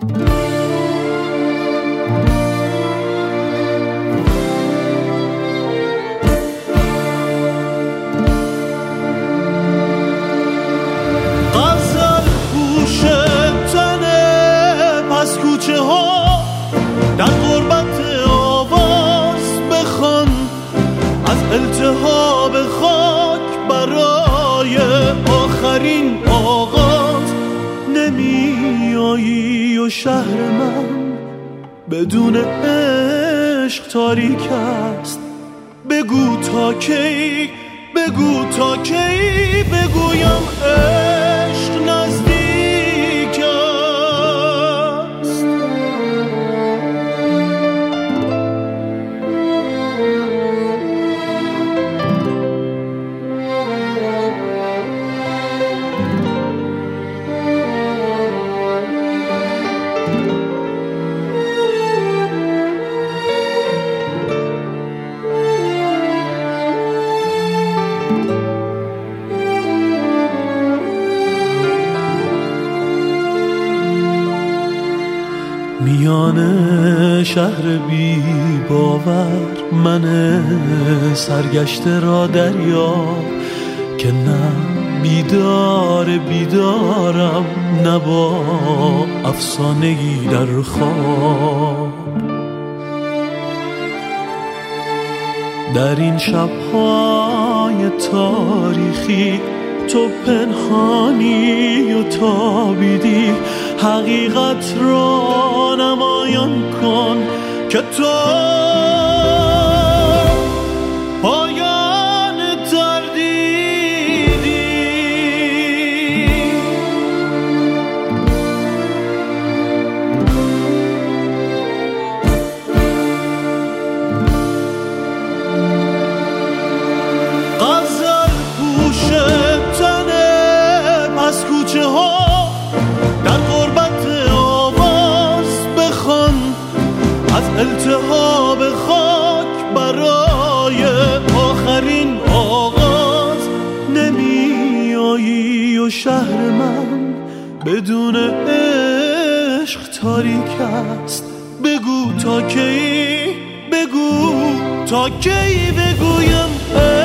غزل پوش تنه پس کوچه ها در غربت آواز بخوان از التهاب خاک برای آخرین آغاز. نمیایی و شهر من بدون عشق تاریک است. بگو تا کی، بگو تا کی بگویم عشق نزدیک است. میان شهر بی باور من سرگشته را دریاب که نه بیدارم نه با افسانه‌ای در خواب. در این شب‌های تاریخی تو پنهانی و تابیدی. حقیقت را نمایان کن که تو پایان تردیدی. غزل پوش تنه پس کوچه ها در غربت آواز بخوان از التهاب خاک برای آخرین آغاز. نمیایی و شهر من بدون عشق تاریک است. بگو تا کی، بگو تا کی بگویم